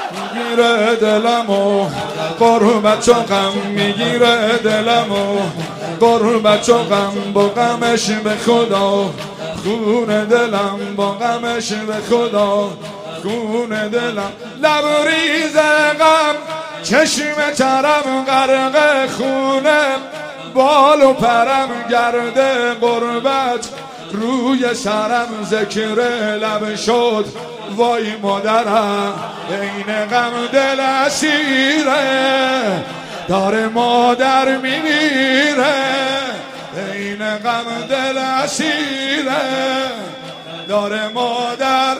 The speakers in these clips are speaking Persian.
میگیره دلمو قربت و غم میگیره دلمو قربت و غم با غمش به خدا خون دلم با غمش به خدا خون دلم لبریز غم چشم ترم غرق خونه بال و پرم گرده قربت روی سرم ذکر لب شد وای مادرم این غم دل اسیره داره مادر میمیره این غم دل اسیره داره مادر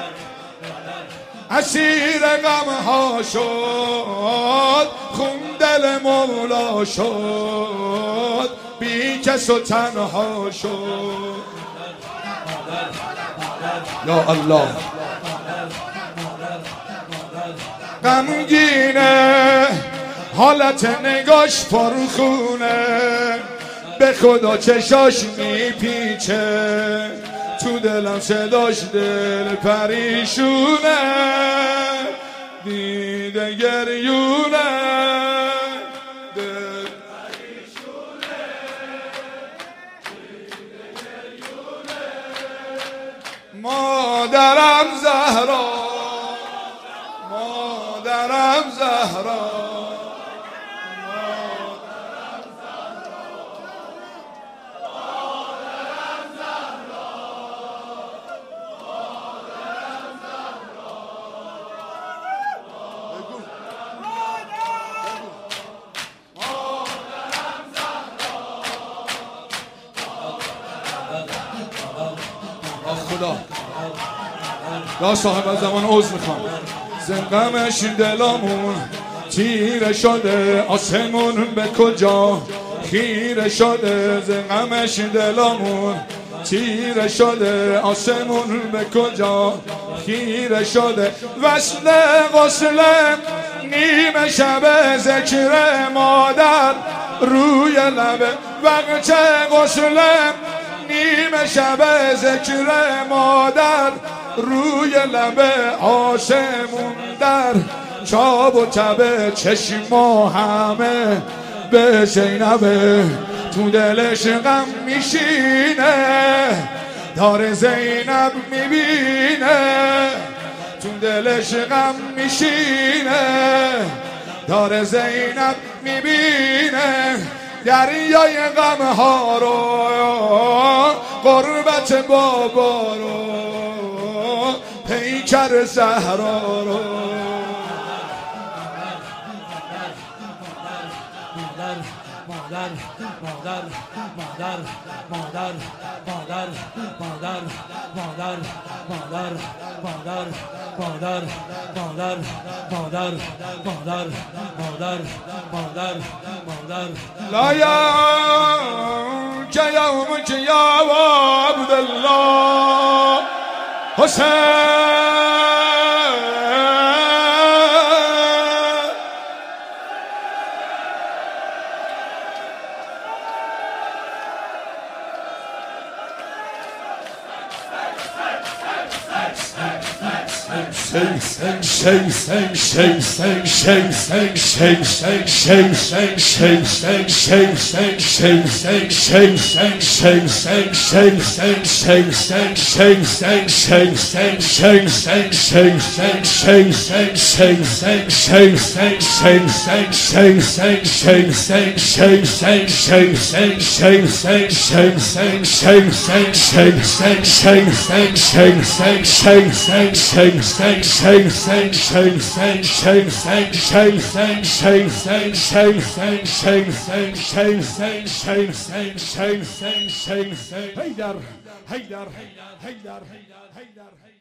اسیر غم ها شد خون دل مولا شد بی کس و تنها شد یا الله غمگینه حالت نگاش پرخونه به خدا چشاش میپیچه تو دلم صداش دل پریشونه دیده گریونه دل پریشونه دیده گریونه مادرم زهرا مادرم زهرا خدا یا صاحب زمان عوض میخوام زنقمش دلامون تیره شده آسمون به کجا خیره شده زنقمش دلامون تیره شده آسمون به کجا خیره شده وصل غسل نیمه شب ذکر مادر روی لبه وقت غسل نیمه شب ذکر مادر روی لبه آسمون در چاب و تبه چشم و همه به زینبه تو دلش غم میشینه داره زینب میبینه تو دلش غم میشینه داره زینب میبینه دریای غم ها رو قربت بابا رو پیکر زهرا رو لا يومك يا عبد الله حسين حيدر